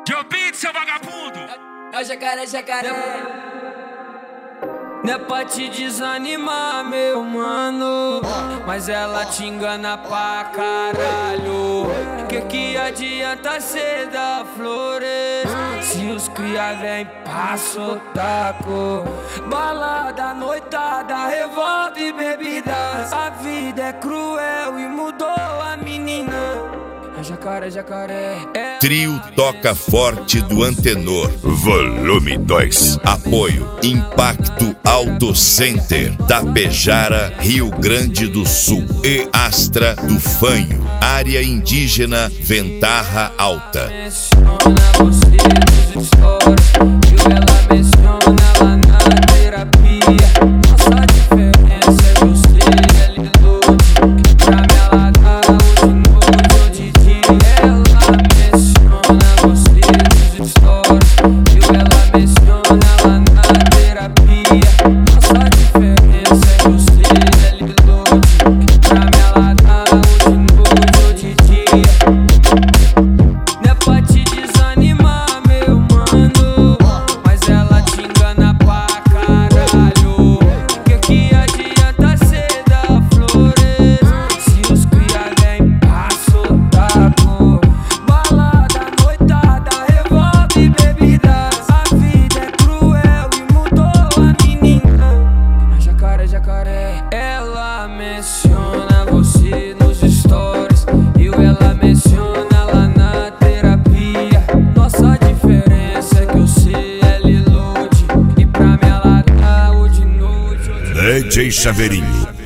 Joe Beat, seu vagabundo. É o jacaré, jacaré. Não é pra te desanimar, meu mano, mas ela te engana pra caralho. Que adianta cê dar flores se os cria vem pra sotaco? Balada, noitada, revolta e bebidas. A vida é cruel e mudou a menina. É jacaré, jacaré. Trio Toca Forte do Antenor, volume 2. Apoio Impacto Auto Center, Tapejara, Rio Grande do Sul. E Astra do Fanho, área indígena Ventarra Alta. Ela menciona você nos stories e ela menciona lá na terapia. Nossa diferença é que você é Lilode e pra mim ela tá o de noite. DJ Chaveirinho.